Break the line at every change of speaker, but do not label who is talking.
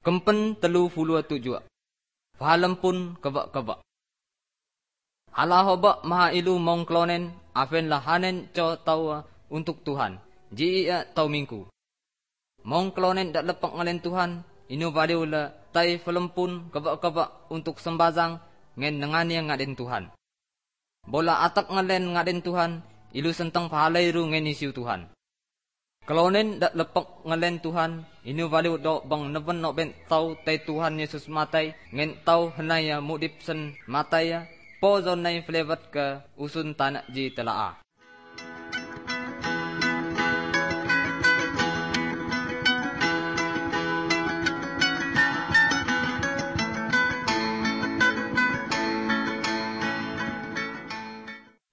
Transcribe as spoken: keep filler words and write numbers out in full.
Kempen telu puluh tujuh. Fahalem pun kebak-kebak. Allah hobak maha ilu mong klonen, afen lahanen co tau untuk Tuhan. Ji ia tau mingku. Mong klonen dak lepak ngalen Tuhan, inu baliu la tai felempun kebak-kebak untuk sembazang ngen nengani ngaden Tuhan. Bola atak ngalen ngaden Tuhan, ilu sentang pahalai ru ngen isiu Tuhan. Klonen dak lepak ngalen Tuhan, inu baliu do bang neben no ben tau tai Tuhan Yesus matai, ngen tau henaya mudip sen matai ya, po zon nai flevat ke usun tanak ji telaa.